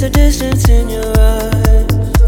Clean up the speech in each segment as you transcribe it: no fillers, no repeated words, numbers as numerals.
the distance in your eyes,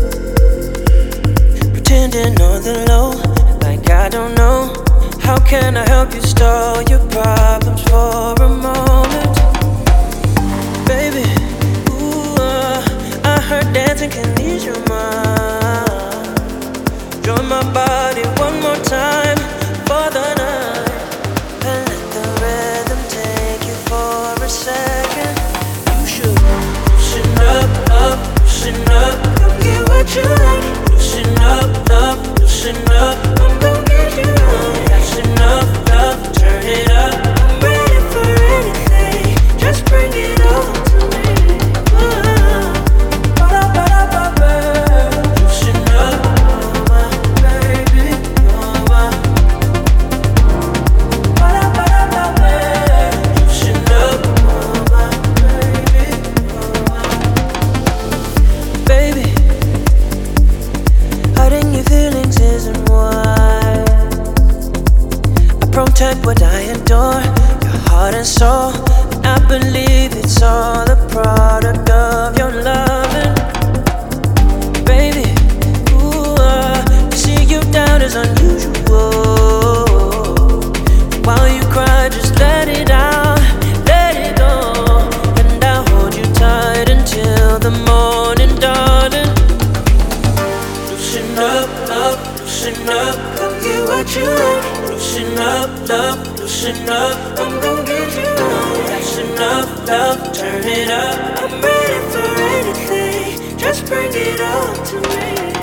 pretending on the low, like I don't know. How can I help you stall your problems for a moment? Baby, ooh, I heard dancing can ease your mind. Join my body one more time for the night, and let the rhythm take you for a second. You should loosen up, loosen up. Come get what you like. Loosen up, loosen up. I'm gon' get you right. That's enough, love, turn it up. I'm ready for anything. Just bring it on to me. Loosen up, my baby, you're my. Loosen up, my baby, you're my. Baby, hiding your feelings isn't wise. I protect what I adore, your heart and soul. And I believe it's all a product of your loving. Baby, ooh, to see you down is unusual. While you cry, just let it out, let it go. And I'll hold you tight until the morning, darling. Loosen up, love, loosen up. Come get what you like. Loosen up, love, loosen up. I'm gon' get you right. That's enough, love, turn it up. I'm ready for anything. Just bring it on to me.